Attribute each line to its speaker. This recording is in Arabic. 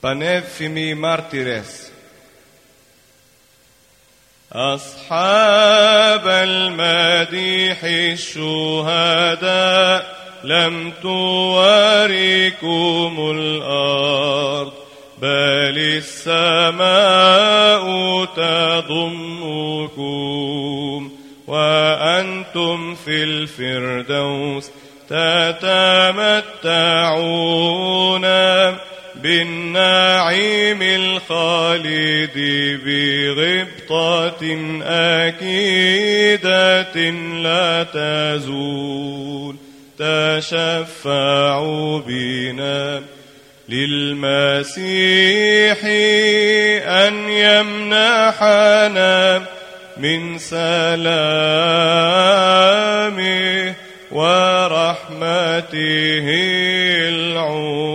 Speaker 1: πανεύθυμοι μάρτυρες.
Speaker 2: أصحاب المديح الشهداء لم تواركم الأرض بل السماء تضمكم وأنتم في الفردوس تتمتعون بالنعيم الخالد بغبطة أكيدة لا تزول. تشفعوا بنا للمسيح أن يمنحنا من سلامه ورحمته العظيمة.